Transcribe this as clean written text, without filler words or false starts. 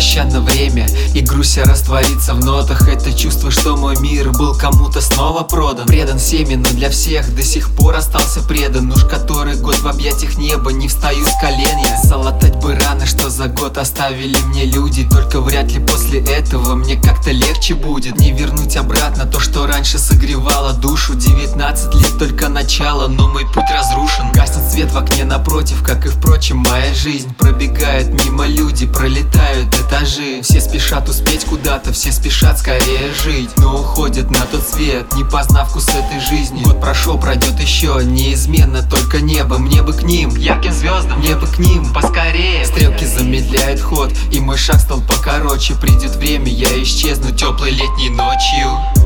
беспощадно время, и грусть растворится в нотах. Это чувство, что мой мир был кому-то снова продан. Предан всеми, но для всех до сих пор остался предан. Уж который год в объятиях неба не встаю с колен я. Залатать бы раны, что за год оставили мне люди. Только вряд ли после этого мне как-то легче будет. Не вернуть обратно то, что раньше согревало душу. 19 лет только начало, но мой путь разрушен. Гаснет свет в окне напротив, как и впрочем моя жизнь. Пробегают мимо люди, пролетают этажи. Все спешат успеть куда-то, все спешат скорее жить, но уходят на тот свет, не познав вкус этой жизни. Год прошел, пройдет еще, неизменно только небо. Мне бы к ним, ярким звездам, мне бы к ним поскорее. Стрелки замедляют ход, и мой шаг стал покороче. Придет время, я исчезну теплой летней ночью.